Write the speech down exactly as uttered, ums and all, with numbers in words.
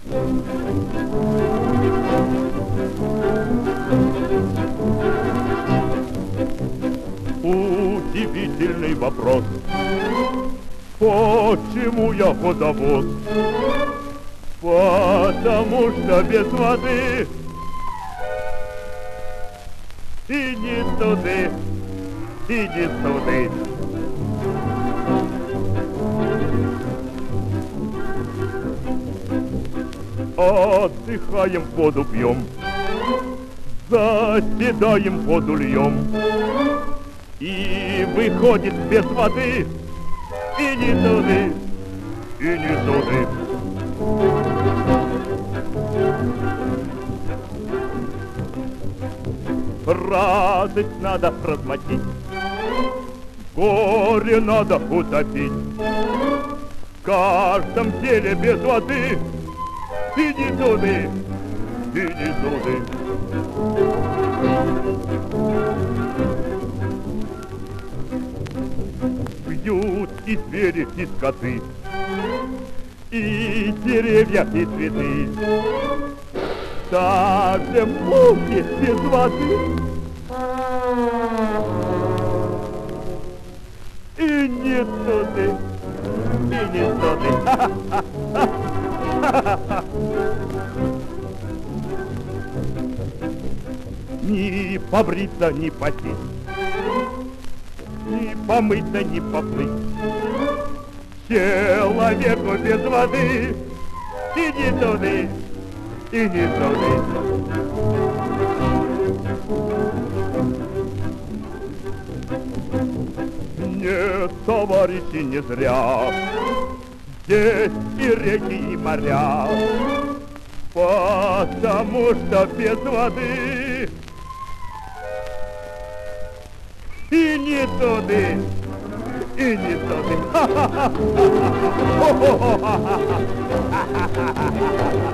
Удивительный вопрос. Почему я водовоз? Потому что без воды и не туды, и не туды. Отдыхаем, воду пьем, заседаем, воду льем. И выходит без воды и не туды, и не туды. Радость надо размотить, горе надо утопить. В каждом деле без воды и не туды, и не туды. Пьют и звери, и скоты, и деревья, и цветы. Даже мухи без воды и не туды, и не туды. Ни побриться, ни посесть, ни помыться, ни поплыть. Человеку без воды и не туды, и не туды. Нет, товарищи, не зря здесь и реки, и моря, потому что без воды и не туды, и не туды.